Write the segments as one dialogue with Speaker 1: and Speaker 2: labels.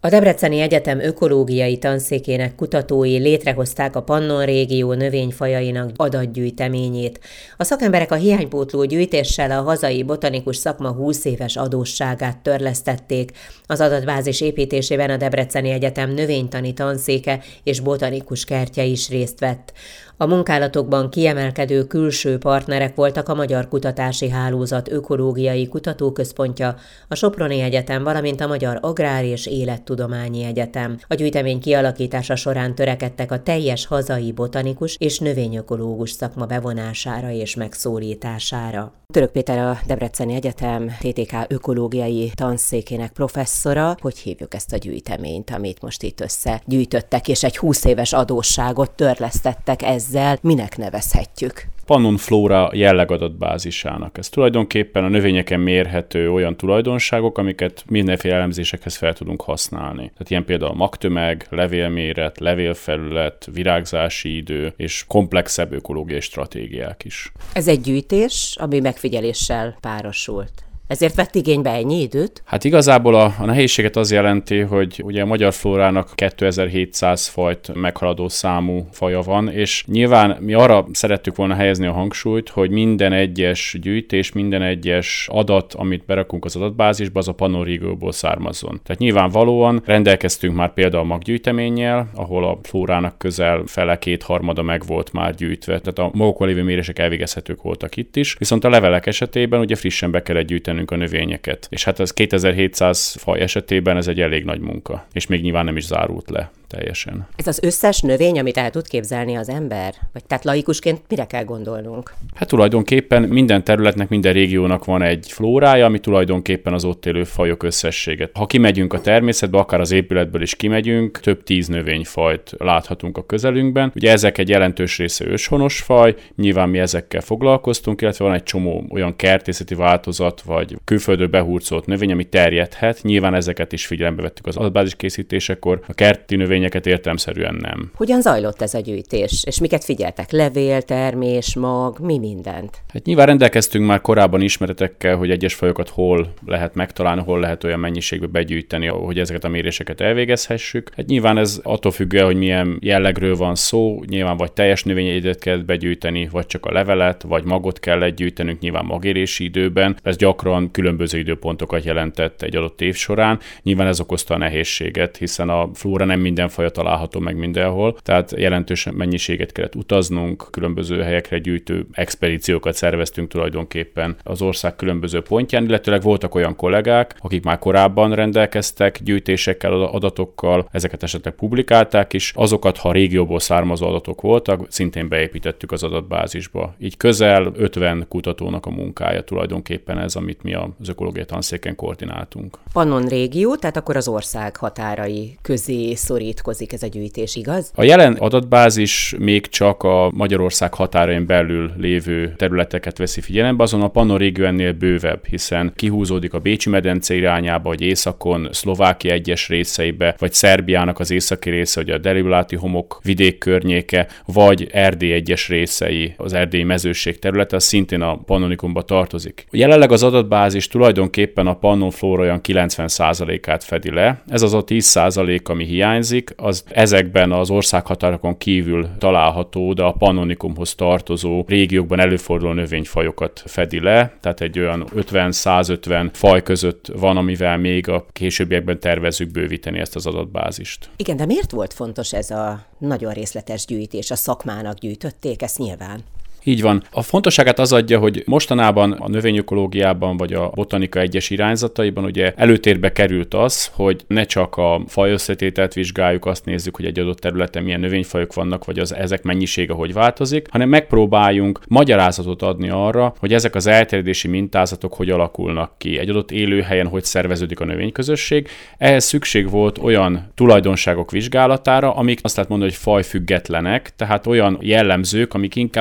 Speaker 1: A Debreceni Egyetem ökológiai tanszékének kutatói létrehozták a Pannon régió növényfajainak adatgyűjteményét. A szakemberek a hiánypótló gyűjtéssel a hazai botanikus szakma 20 éves adósságát törlesztették. Az adatbázis építésében a Debreceni Egyetem növénytani tanszéke és botanikus kertje is részt vett. A munkálatokban kiemelkedő külső partnerek voltak a Magyar Kutatási Hálózat Ökológiai Kutatóközpontja, a Soproni Egyetem, valamint a Magyar Agrár- és Élettudományi Egyetem. A gyűjtemény kialakítása során törekedtek a teljes hazai botanikus és növényökológus szakma bevonására és megszólítására. Török Péter a Debreceni Egyetem TTK ökológiai tanszékének professzora. Hogy hívjuk ezt a gyűjteményt, amit most itt összegyűjtöttek, és egy 20 éves adósságot törlesztettek ezzel? Minek nevezhetjük?
Speaker 2: Pannon Flóra jellegadatbázisának. Ez tulajdonképpen a növényeken mérhető olyan tulajdonságok, amiket mindenféle elemzésekhez fel tudunk használni. Tehát ilyen például a magtömeg, levélméret, levélfelület, virágzási idő és komplexebb ökológiai stratégiák is.
Speaker 1: Ez egy gyűjtés, ami megfigyeléssel párosult. Ezért vett igénybe ennyi időt?
Speaker 2: Hát igazából a nehézséget az jelenti, hogy ugye a magyar flórának 2700 fajt meghaladó számú faja van, és nyilván mi arra szerettük volna helyezni a hangsúlyt, hogy minden egyes gyűjtés, minden egyes adat, amit berakunk az adatbázisba, az a Pannon régióból származzon. Tehát nyilvánvalóan rendelkeztünk már például maggyűjteménnyel, ahol a flórának közel fele, kétharmada meg volt már gyűjtve, tehát a magukon lévő mérések elvégezhetők voltak itt is, viszont a levelek esetében ugye frissen be kellett gyűjteni a növényeket. És hát ez 2700 faj esetében ez egy elég nagy munka, és még nyilván nem is zárult le teljesen.
Speaker 1: Ez az összes növény, amit el tud képzelni az ember? Vagy tehát laikusként mire kell gondolnunk?
Speaker 2: Hát tulajdonképpen minden területnek, minden régiónak van egy flórája, ami tulajdonképpen az ott élő fajok összessége. Ha kimegyünk a természetbe, akár az épületből is kimegyünk, több 10 növényfajt láthatunk a közelünkben. Ugye ezek egy jelentős része őshonos faj, nyilván mi ezekkel foglalkoztunk, illetve van egy csomó olyan kertészeti változat, vagy külföldről behurcolt növény, ami terjedhet. Nyilván ezeket is figyelembe vettük az adatbázis készítésekor. A kerti növényeket értelemszerűen nem.
Speaker 1: Hogyan zajlott ez a gyűjtés? És miket figyeltek? Levél, termés, mag, mi mindent?
Speaker 2: Hát nyilván rendelkeztünk már korábban ismeretekkel, hogy egyes fajokat hol lehet megtalálni, hol lehet olyan mennyiségbe begyűjteni, hogy ezeket a méréseket elvégezhessük. Hát nyilván ez attól függően, hogy milyen jellegről van szó, nyilván vagy teljes növényegyet kell begyűjteni, vagy csak a levelet, vagy magot kell gyűjtenünk, nyilván magérési időben. Ez gyakran különböző időpontokat jelentett egy adott év során. Nyilván ez okozta a nehézséget, hiszen a flóra nem minden faja található meg mindenhol, tehát jelentős mennyiséget kellett utaznunk, különböző helyekre gyűjtő expedíciókat szerveztünk tulajdonképpen az ország különböző pontján, illetőleg voltak olyan kollégák, akik már korábban rendelkeztek gyűjtésekkel, adatokkal, ezeket esetleg publikálták is, azokat, ha a régióból származó adatok voltak, szintén beépítettük az adatbázisba. Így közel 50 kutatónak a munkája tulajdonképpen ez, amit mi az ökológiai tanszéken koordináltunk.
Speaker 1: Pannon régió, tehát akkor az ország határai közé szorítkozik ez a gyűjtés, igaz?
Speaker 2: A jelen adatbázis még csak a Magyarország határain belül lévő területeket veszi figyelembe, azon a Pannon régió ennél bővebb, hiszen kihúzódik a Bécsi medence irányába, vagy északon, Szlovákia egyes részeibe, vagy Szerbiának az északi része, vagy a Deribláti homok vidék környéke, vagy Erdély egyes részei, az erdélyi mezőség területe, az szintén a pannonikumba tartozik. Jelenleg az adatbázis tulajdonképpen a Pannon flóra olyan 90%-át fedi le. Ez az a 10%, ami hiányzik, az ezekben az országhatárokon kívül található, de a pannonikumhoz tartozó régiókban előforduló növényfajokat fedi le, tehát egy olyan 50-150 faj között van, amivel még a későbbiekben tervezzük bővíteni ezt az adatbázist.
Speaker 1: Igen, de miért volt fontos ez a nagyon részletes gyűjtés? A szakmának gyűjtötték ezt nyilván?
Speaker 2: Így van. A fontosságát az adja, hogy mostanában a növényökológiában vagy a botanika egyes irányzataiban ugye előtérbe került az, hogy ne csak a fajösszetételt vizsgáljuk, azt nézzük, hogy egy adott területen milyen növényfajok vannak, vagy ezek mennyisége hogy változik, hanem megpróbáljunk magyarázatot adni arra, hogy ezek az elterjedési mintázatok hogy alakulnak ki, egy adott élőhelyen hogy szerveződik a növényközösség. Ehhez szükség volt olyan tulajdonságok vizsgálatára, amik azt lehet mondani, hogy fajfüggetlenek, tehát olyan jellemzők, amik inkább a mechanizmusok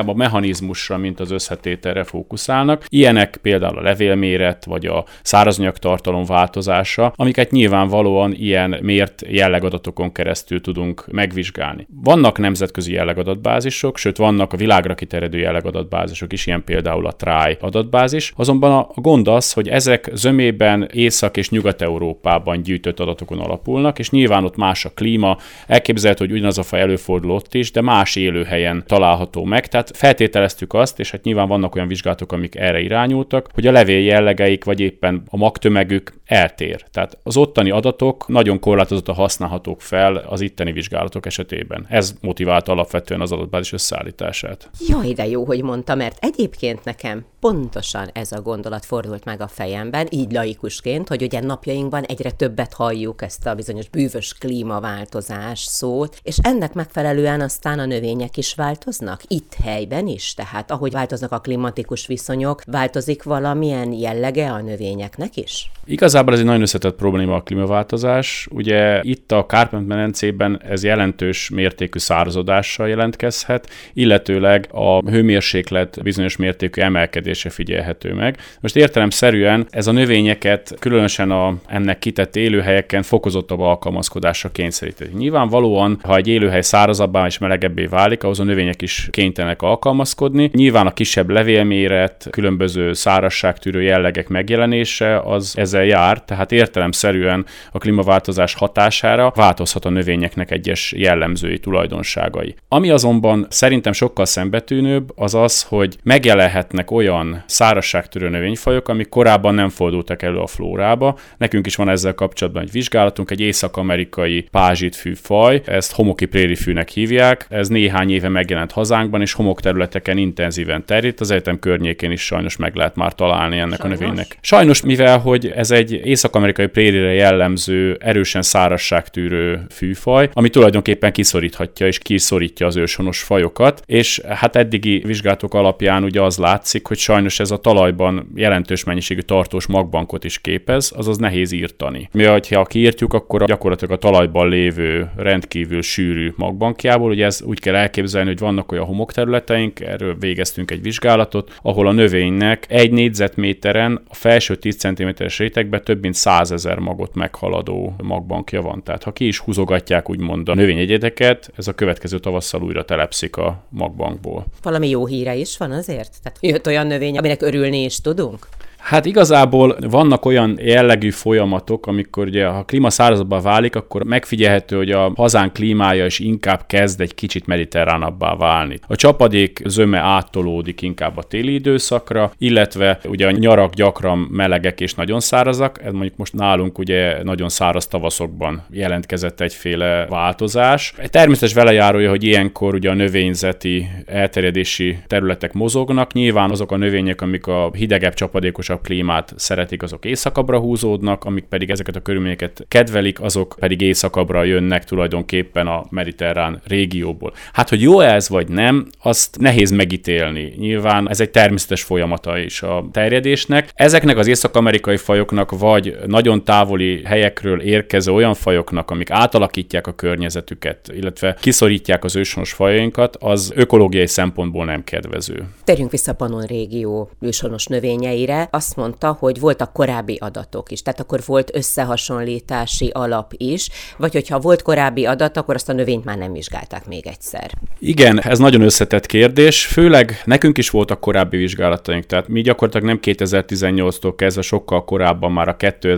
Speaker 2: mechanizmusra, mint az összetételre fókuszálnak. Ilyenek például a levélméret, vagy a szárazanyagtartalom változása, amiket nyilvánvalóan ilyen mért jellegadatokon keresztül tudunk megvizsgálni. Vannak nemzetközi jellegadatbázisok, sőt vannak a világra kiterjedő jellegadatbázisok is, ilyen például a TRAI adatbázis. Azonban a gond az, hogy ezek zömében Észak- és Nyugat-Európában gyűjtött adatokon alapulnak, és nyilván ott más a klíma, elképzelhető, hogy ugyanaz a faj előfordul ott is, de más élőhelyen található meg. Tehát feltételeztük azt, és hát nyilván vannak olyan vizsgálatok, amik erre irányultak, hogy a levél jellegeik, vagy éppen a magtömegük eltér. Tehát az ottani adatok nagyon korlátozottan használhatók fel az itteni vizsgálatok esetében. Ez motiválta alapvetően az adatbázis összeállítását.
Speaker 1: Jaj, de jó, hogy mondta, mert egyébként nekem pontosan ez a gondolat fordult meg a fejemben, így laikusként, hogy ugye napjainkban egyre többet halljuk ezt a bizonyos bűvös klímaváltozás szót, és ennek megfelelően aztán a növények is változnak, itt helyben is, tehát ahogy változnak a klimatikus viszonyok, változik valamilyen jellege a növényeknek is?
Speaker 2: Igazából ez egy nagyon összetett probléma a klímaváltozás. Ugye itt a Kárpát-medencében ez jelentős mértékű szárazodással jelentkezhet, illetőleg a hőmérséklet bizonyos mértékű emelkedése figyelhető meg. Most értelemszerűen ez a növényeket, különösen ennek kitett élőhelyeken fokozottabb alkalmazkodásra kényszeríti. Nyilvánvalóan, ha egy élőhely szárazabbá és melegebbé válik, ahhoz a növények is kénytelenek alkalmazkodni. Nyilván a kisebb levélméret, különböző szárazságtűrő jellegek megjelenése az ezzel jár, tehát értelemszerűen a klímaváltozás hatására változhat a növényeknek egyes jellemzői, tulajdonságai. Ami azonban szerintem sokkal szembetűnőbb, az az, hogy megjelenhetnek olyan szárazságtűrő növényfajok, amik korábban nem fordultak elő a flórába. Nekünk is van ezzel kapcsolatban egy vizsgálatunk, egy észak-amerikai pázsitfűfaj, ezt homoki prérifűnek hívják, ez néhány éve megjelent hazánkban, és homokterületeken intenzíven terjed, az egyetem környékén is sajnos meg lehet már találni ennek a növénynek. Sajnos, mivel hogy ez egy észak-amerikai prérire jellemző, erősen szárazságtűrő fűfaj, ami tulajdonképpen kiszoríthatja és kiszorítja az őshonos fajokat, és hát eddigi vizsgálatok alapján ugye az látszik, hogy sajnos ez a talajban jelentős mennyiségű tartós magbankot is képez, azaz nehéz írtani. Mivel ha kiírtjuk, akkor gyakorlatilag a talajban lévő rendkívül sűrű magbankjából, ugye ez úgy kell elképzelni, hogy vannak olyan homokterületeink, erről végeztünk egy vizsgálatot, ahol a növénynek 1 négyzetméteren a felső 10 cm-es rétegben több mint 100 000 magot meghaladó magbankja van. Tehát ha ki is húzogatják úgymond a növényegyedeket, ez a következő tavasszal újra telepszik a magbankból.
Speaker 1: Valami jó híre is van azért? Tehát jött olyan növény, aminek örülni is tudunk?
Speaker 2: Hát igazából vannak olyan jellegű folyamatok, amikor ugye ha a klíma szárazabbá válik, akkor megfigyelhető, hogy a hazánk klímája is inkább kezd egy kicsit mediterránabbá válni. A csapadék zöme áttolódik inkább a téli időszakra, illetve ugye a nyarak gyakran melegek és nagyon szárazak, ez mondjuk most nálunk ugye nagyon száraz tavaszokban jelentkezett egyféle változás. Egy természetes velejárója, hogy ilyenkor ugye a növényzeti elterjedési területek mozognak, nyilván azok a növények, amik a hidegebb, csapadékos klímát szeretik, azok északabbra húzódnak, amik pedig ezeket a körülményeket kedvelik, azok pedig északabbra jönnek tulajdonképpen a mediterrán régióból. Hát, hogy jó ez vagy nem, azt nehéz megítélni. Nyilván ez egy természetes folyamata is a terjedésnek. Ezeknek az észak-amerikai fajoknak vagy nagyon távoli helyekről érkező olyan fajoknak, amik átalakítják a környezetüket, illetve kiszorítják az őshonos fajainkat, az ökológiai szempontból nem kedvező.
Speaker 1: Térjünk vissza a Pannon régió őshonos növényeire. Azt mondta, hogy voltak korábbi adatok is, tehát akkor volt összehasonlítási alap is, vagy hogyha volt korábbi adat, akkor azt a növényt már nem vizsgálták még egyszer.
Speaker 2: Igen, ez nagyon összetett kérdés, főleg nekünk is voltak korábbi vizsgálataink, tehát mi gyakorlatilag nem 2018-tól kezdve, sokkal korábban már a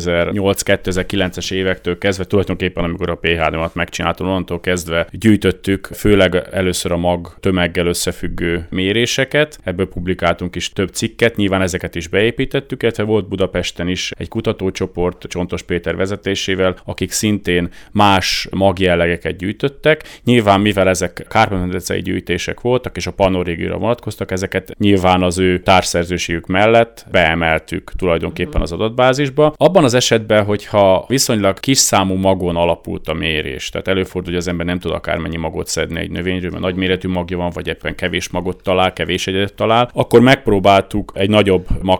Speaker 2: 2008-2009-es évektől kezdve, tulajdonképpen amikor a PHD-mat megcsináltam, onnantól kezdve gyűjtöttük, főleg először a mag tömeggel összefüggő méréseket, ebből publikáltunk is több cikket, nyilván ezeket is beépítettük, illetve volt Budapesten is egy kutatócsoport Csontos Péter vezetésével, akik szintén más magjellegeket gyűjtöttek. Nyilván, mivel ezek kárpát-medencei gyűjtések voltak, és a Pannon régióra vonatkoztak, ezeket nyilván az ő társszerzőségük mellett beemeltük tulajdonképpen az adatbázisba. Abban az esetben, hogyha viszonylag kis számú magon alapult a mérés, tehát előfordul, hogy az ember nem tud akármennyi magot szedni egy növényről, mert nagyméretű magja van, vagy éppen kevés magot talál, kevés egyedet talál, akkor megpróbáltuk egy nagyobb magszámmal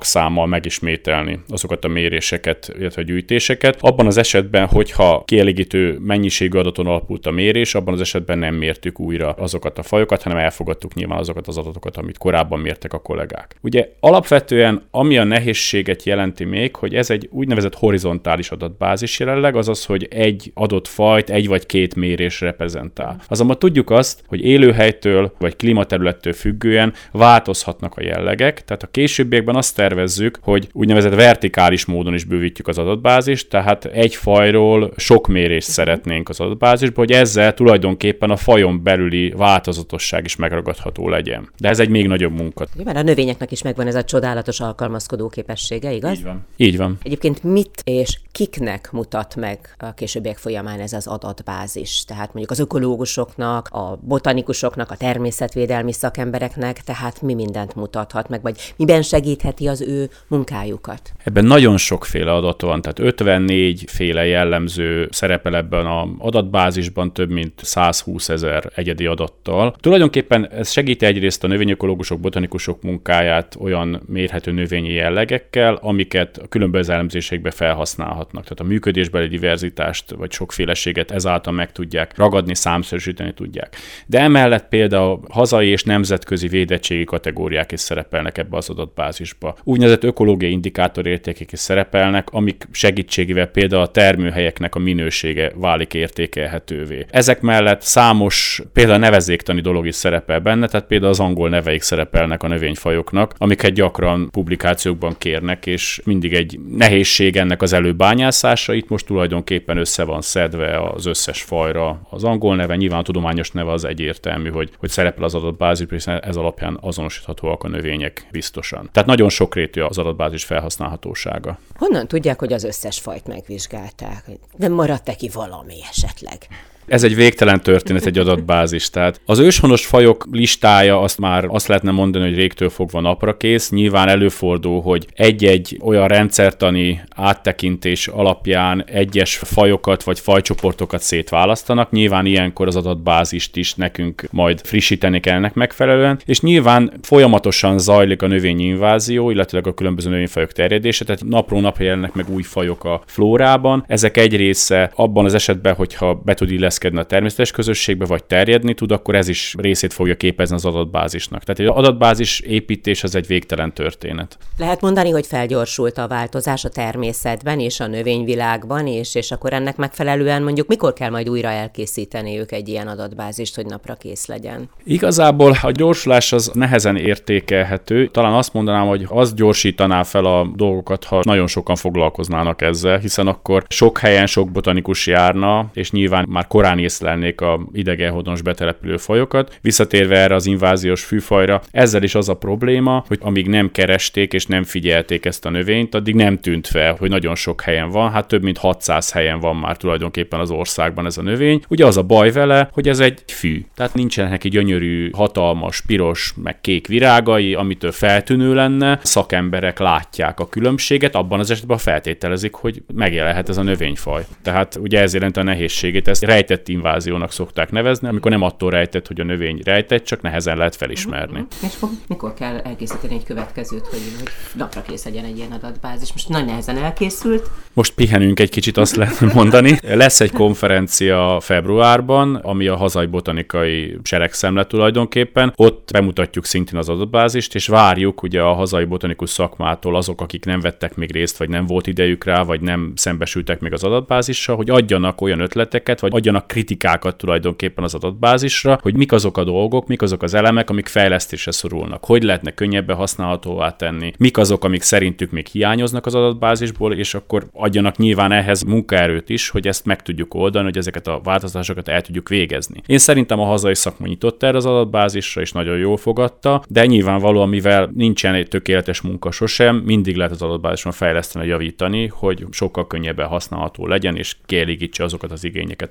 Speaker 2: alkalommal megismételni azokat a méréseket, illetve a gyűjtéseket. Abban az esetben, hogyha kielégítő mennyiségű adaton alapult a mérés, abban az esetben nem mértük újra azokat a fajokat, hanem elfogadtuk nyilván azokat az adatokat, amit korábban mértek a kollégák. Ugye alapvetően ami a nehézséget jelenti még, hogy ez egy úgynevezett horizontális adatbázis jelenleg, azaz, hogy egy adott fajt egy vagy két mérés reprezentál. Azonban tudjuk azt, hogy élőhelytől vagy klímaterülettől függően változhatnak a jellegek, tehát a későbbiekben azt tervezzük, hogy úgynevezett vertikális módon is bővítjük az adatbázist, tehát egy fajról sok mérést szeretnénk az adatbázisba, hogy ezzel tulajdonképpen a fajon belüli változatosság is megragadható legyen. De ez egy még nagyobb munka.
Speaker 1: Mert a növényeknek is megvan ez a csodálatos alkalmazkodó képessége, igaz?
Speaker 2: Így van. Így van.
Speaker 1: Egyébként mit és kiknek mutat meg a későbbiek folyamán ez az adatbázis? Tehát mondjuk az ökológusoknak, a botanikusoknak, a természetvédelmi szakembereknek, tehát mi mindent mutathat meg, vagy miben segítheti az ő munkájukat?
Speaker 2: Ebben nagyon sokféle adat van, tehát 54 féle jellemző szerepel ebben az adatbázisban, több mint 120 000 egyedi adattal. Tulajdonképpen ez segíti egyrészt a növényökológusok, botanikusok munkáját olyan mérhető növényi jellegekkel, amiket a különböző elemzésekbe felhasználhatnak. Tehát a működésbeli diverzitást vagy sokféleséget ezáltal meg tudják ragadni, számszerűsíteni tudják. De emellett például hazai és nemzetközi védettségi kategóriák is szerepelnek ebbe az adatbázisba. Úgynevezett ökológiai indikátorértékek is szerepelnek, amik segítségével például a termőhelyeknek a minősége válik értékelhetővé. Ezek mellett számos például nevezéktani dolog is szerepel benne, tehát például az angol neveik szerepelnek a növényfajoknak, amiket gyakran publikációkban kérnek, és mindig egy nehézség ennek az előbányászása. Itt most tulajdonképpen össze van szedve az összes fajra az angol neve, nyilván a tudományos neve az egyértelmű, hogy szerepel az adatbázisban, hiszen ez alapján azonosíthatóak a növények biztosan. Tehát nagyon sokrétű az adatbázis felhasználhatósága.
Speaker 1: Honnan tudják, hogy az összes fajt megvizsgálták? Nem maradt-e ki valami esetleg?
Speaker 2: Ez egy végtelen történet, egy adatbázis. Tehát az őshonos fajok listája azt lehetne mondani, hogy régtől fogva napra kész. Nyilván előfordul, hogy egy-egy olyan rendszertani áttekintés alapján egyes fajokat vagy fajcsoportokat szétválasztanak. Nyilván ilyenkor az adatbázist is nekünk majd frissíteni kell ennek megfelelően. És nyilván folyamatosan zajlik a növényi invázió, illetve a különböző növényfajok terjedése, tehát napról napra jelennek meg új fajok a flórában. Ezek egy része abban az esetben, hogyha be tud illeszkedni a természetes közösségbe, vagy terjedni tud, akkor ez is részét fogja képezni az adatbázisnak. Tehát egy adatbázis építés az egy végtelen történet.
Speaker 1: Lehet mondani, hogy felgyorsult a változás a természetben és a növényvilágban, és akkor ennek megfelelően mondjuk mikor kell majd újra elkészíteniük egy ilyen adatbázist, hogy napra kész legyen?
Speaker 2: Igazából a gyorsulás az nehezen értékelhető. Talán azt mondanám, hogy az gyorsítaná fel a dolgokat, ha nagyon sokan foglalkoznának ezzel, hiszen akkor sok helyen sok botanikus járna, és nyilván már korán észlelnék a idegenhonos betelepülő fajokat. Visszatérve erre az inváziós fűfajra, ezzel is az a probléma, hogy amíg nem keresték és nem figyelték ezt a növényt, addig nem tűnt fel, hogy nagyon sok helyen van, hát több mint 600 helyen van már tulajdonképpen az országban ez a növény. Ugye az a baj vele, hogy ez egy fű, tehát nincsenek neki gyönyörű, hatalmas, piros, meg kék virágai, amitől feltűnő lenne. Szakemberek látják a különbséget, abban az esetben feltételezik, hogy megjelenhet ez a növényfaj. Tehát ugye ez jelenti a nehézségét, ezt rejtett inváziónak szokták nevezni, amikor nem attól rejtett, hogy a növény rejtett, csak nehezen lehet felismerni.
Speaker 1: És mikor kell elkészíteni egy következőt, hogy napra kész legyen egy ilyen adatbázis? Most nagy nehezen elkészült.
Speaker 2: Most pihenünk egy kicsit, azt lehet mondani. Lesz egy konferencia februárban, ami a hazai botanikai seregszemle tulajdonképpen. Ott bemutatjuk szintén az adatbázist, és várjuk ugye a hazai botanikus szakmától azok, akik nem vettek még részt, vagy nem volt idejük rá, vagy nem szembesültek még az adatbázissal, hogy adjanak olyan ötleteket, vagy adjanak kritikákat tulajdonképpen az adatbázisra, hogy mik azok a dolgok, mik azok az elemek, amik fejlesztésre szorulnak, hogy lehetne könnyebben használhatóvá tenni, mik azok, amik szerintük még hiányoznak az adatbázisból, és akkor adjanak nyilván ehhez munkaerőt is, hogy ezt meg tudjuk oldani, hogy ezeket a változásokat el tudjuk végezni. Én szerintem a hazai szakma nyitott erre az adatbázisra, és nagyon jól fogadta, de nyilvánvalóan, mivel nincsen egy tökéletes munka sosem, mindig lehet az adatbázison fejleszteni, javítani, hogy sokkal könnyebben használható legyen, és kielégítse azokat az igényeket, amiket a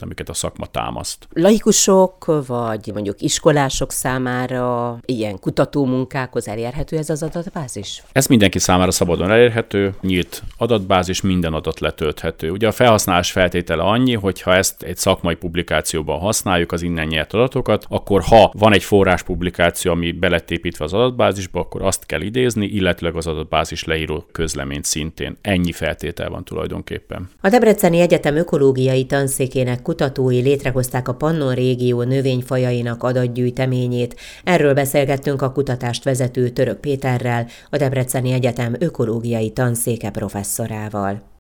Speaker 2: szakma támaszt.
Speaker 1: Laikusok, vagy mondjuk iskolások számára ilyen kutatómunkákhoz elérhető ez az adatbázis?
Speaker 2: Ez mindenki számára szabadon elérhető, nyílt adatbázis, minden adat letölthető. Ugye a felhasználás feltétele annyi, hogy ha ezt egy szakmai publikációban használjuk, az innen nyert adatokat, akkor ha van egy forrás publikáció, ami be lett építve az adatbázisba, akkor azt kell idézni, illetőleg az adatbázis leíró közleményt szintén. Ennyi feltétel van tulajdonképpen.
Speaker 1: A Debreceni Egyetem ökológiai tanszékének kutatói létrehozták a Pannon régió növényfajainak adatgyűjteményét. Erről beszélgettünk a kutatást vezető Török Péterrel, a Debreceni Egyetem ökológiai tanszéke professzorával.